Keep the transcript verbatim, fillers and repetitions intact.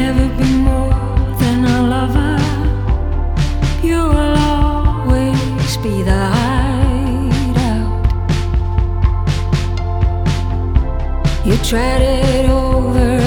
never be more than a lover. You will always be the hideout. You tried it over